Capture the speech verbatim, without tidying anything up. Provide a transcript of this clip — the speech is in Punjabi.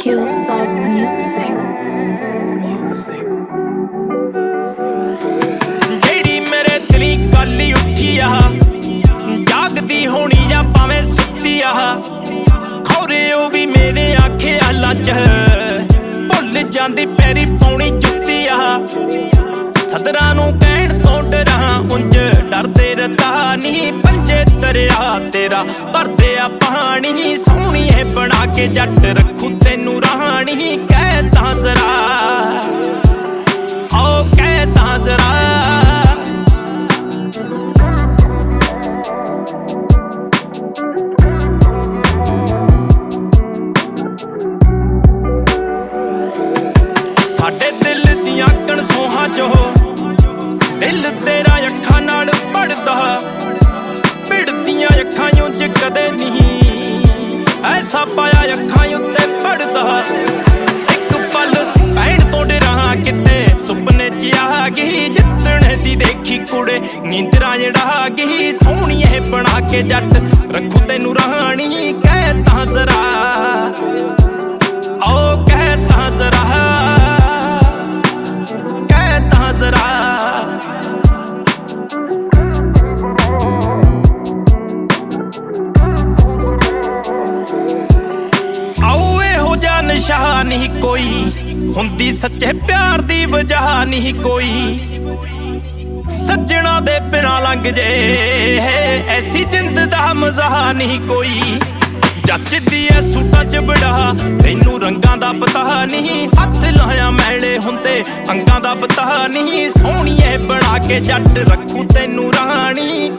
Hillsong Music. Music. ਜਿਹੜੀ ਮੇਰੇ ਦਿਲੀ ਕਾਲੀ ਉੱਠੀ ਆ ਜਾਗਦੀ ਹੋਣੀ ਜਾਂ ਭਾਵੇਂ ਸੁੱਤੀ ਆ ਖੌਰੇ ਉਹ ਵੀ ਮੇਰੇ ਆਖਿਆ ਲੱਜ ਭੁੱਲ ਜਾਂਦੀ ਪੈਰੀ ਪਾਉਣੀ ਜੁੱਤੀ ਆ ਸਦਰਾਂ ਨੂੰ ਕਹਿਣ ਤੋਂ ਡਰਾਂ ਉਂਝ ਡਰਦੇ ਰਤਾ ਨਹੀਂ ਪੰਜੇ ਦਰਿਆ ਤੇਰਾ ਭਰਦੇ ਆ ਪਾਣੀ ਸੋਹਣੀਏ ਬਣਾ ਕੇ ਜੱਟ ਰੱਖੂ ਤੈਨੂੰ ਰਾਣੀ ਕਹਿ ਤਾਂ ਜ਼ਰਾ ਓ ਕਹਿ ਤਾਂ ਜ਼ਰਾ ਸਾਡੇ ਦਿਲ ਦੀਆਂ ਕਣਸੋਹਾਂ ਜੋ ਦਿਲ ਤੇਰਾ ਅੱਖਾਂ ਨਾਲ ਪੜਦਾ ਭਿੜਦੀਆਂ ਅੱਖਾਂ ਉਂਝ ਕਦੇ ਨਹੀਂ ਐਸਾ ਪਾਇਆ ਅੱਖਾਂ ਉੱਤੇ ਪੜਦਾ ਇੱਕ ਪਲ ਭੈਣ ਤੋਂ ਡਰਾਂ ਕਿਤੇ ਸੁਪਨੇ ਚ ਆ ਗਈ ਜਿੱਤਣੇ ਦੀ ਦੇਖੀ ਕੁੜੇ ਨੀਂਦਰਾਂ ਜਿਹੜਾ ਗਈ ਸੋਹਣੀਏ ਬਣਾ ਕੇ ਜੱਟ ਰੱਖੂ ਤੈਨੂੰ ਰਾਣੀ ਕਹਿ ਤਾਂ ਜ਼ਰਾ ਓ ਕਹਿ ਤਾਂ ਜ਼ਰਾ ਕਹਿ ਤਾਂ ਜ਼ਰਾ ਆਓ ਇਹੋ ਜਿਹਾ ਨਸ਼ਾ ਨਹੀਂ ਕੋਈ ਹੁੰਦੀ ਸੱਚੇ ਪਿਆਰ ਦੀ ਵਜ੍ਹਾ ਨਹੀਂ ਕੋਈ ਸੱਜਣਾ ਦੇ ਬਿਨਾਂ ਲੰਘ ਜੇ ਐਸੀ ਜਿੰਦ ਦਾ ਮਜ਼ਾ ਨਹੀਂ ਕੋਈ ਜੱਚਦੀ ਐ ਸੂਟਾਂ ਚ ਬੜਾ ਤੈਨੂੰ ਰੰਗਾਂ ਦਾ ਪਤਾ ਨਹੀਂ ਹੱਥ ਲਾਇਆ ਮੈਲੇ ਹੁੰਦੇ ਅੰਗਾਂ ਦਾ ਪਤਾ ਨਹੀਂ ਸੋਹਣੀਏ ਬਣਾ ਕੇ ਜੱਟ ਰੱਖੂ ਤੈਨੂੰ ਰਾਣੀ